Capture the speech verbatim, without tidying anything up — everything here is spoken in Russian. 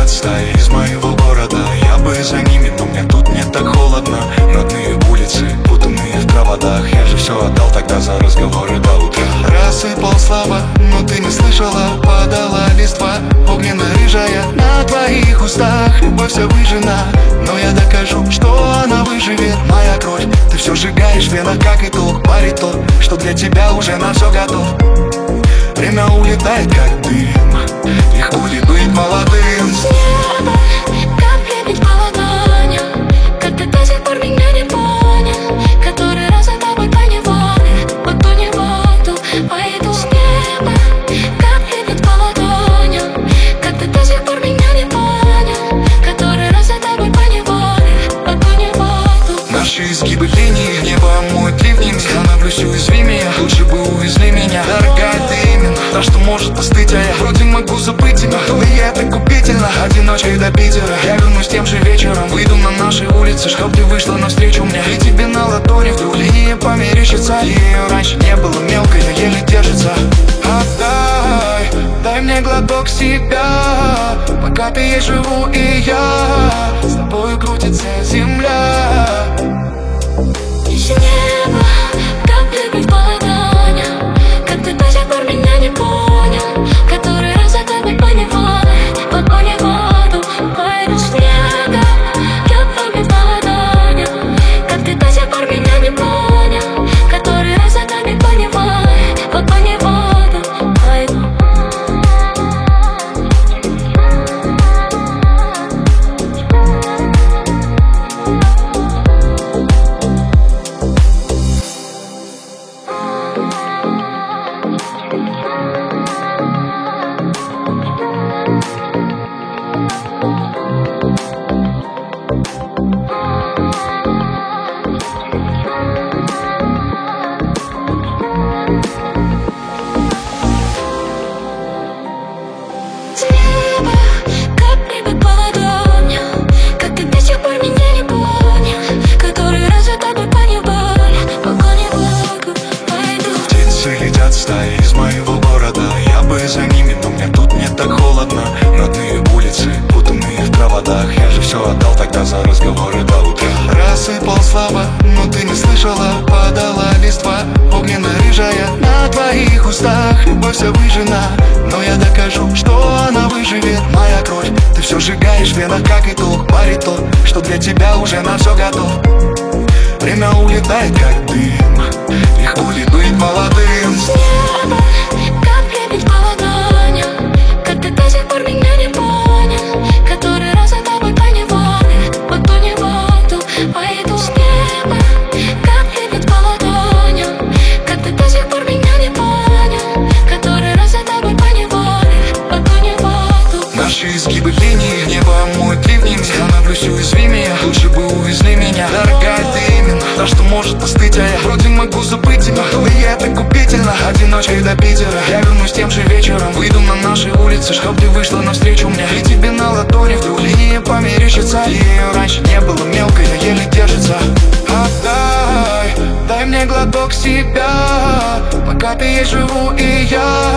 стаи из моего города. Я бы за ними, но мне тут не так холодно. Родные улицы, путанные в проводах. Я же все отдал тогда за разговоры до утра. Рассыпал слова, но ты не слышала. Падала листва, огненно-рыжая на твоих устах. Любовь вся выжжена, но я докажу, что она выживет. Моя кровь, ты все сжигаешь в венах, как итог. Парит тот, что для тебя уже на все готов. Время улетает, как дым. Легко ли быть молодым? С неба капли бить по ладоням. Как ты до сих пор меня не понял. Который раз за тобой по неволе, по ту неводу пойду. С неба капли бить по ладоням. Как ты до сих пор меня не понял. Который раз за тобой по неволе, по ту неводу. Наши изгибы линии, небо омоет ливнями. Становлюсь уязвимее, лучше бы увезли меня. Дорогая, ты именно та, что может остыть, а я вроде могу забыть тебя. Но и это губительно, одиночкой до Питера. Я вернусь тем же вечером, выйду на наши улицы, чтоб ты вышла навстречу мне. И тебе на ладони вдруг линия померещится. Ее раньше не было мелкой, но еле держится. Отдай, дай мне глоток себя. Пока ты есть, живу и я. С тобою крутится земля. С неба капли бить по ладоням. Как ты до сих пор меня не понял. Который раз за тобой по неволе, по ту неводу пойду. С неба капли бить по ладоням. Как ты до сих пор меня не понял. Который раз за тобой по неволе, по ту неводу пойду. С неба капли бить по ладоням. Как ты до сих пор меня не понял. Который раз за тобой по неволе, по ту неводу пойду. Птицы летят стаи из моего города. Я бы за ними, но мне тут не так холодно. Родные улицы, путанные в проводах. Я же все отдал тогда за разговоры до утра. Рассыпал слова, но ты не слышала. Падала листва, огненно-рыжая на твоих устах. Любовь вся выжжена, но я докажу, что она выживет. Моя кровь, ты все сжигаешь в венах, как итог. Парит тот, что для тебя уже на все готов. Время улетает, как дым. Легко ли быть молодым? С неба капли бить по ладоням. Как ты до сих пор меня не понял. Который раз за тобой по неволе, по ту неводу пойду. С неба капли бить по ладоням. Как ты до сих пор меня не понял. Который раз за тобой по неволе, по ту неводу. Наши изгибы линии, небо омоет ливнями. Становлюсь уязвимее, лучше бы увезли меня. Дорогая, ты именно та, что может остыть, а я вроде могу забыть тебя. Но и это губительно, одиночкой до Питера. Я вернусь тем же вечером, выйду на наши улицы, чтоб ты вышла навстречу мне. И тебе на ладони вдруг линия померещится. Ее раньше не было мелкой, но еле держится. Отдай, дай мне глоток себя. Пока ты есть, живу и я.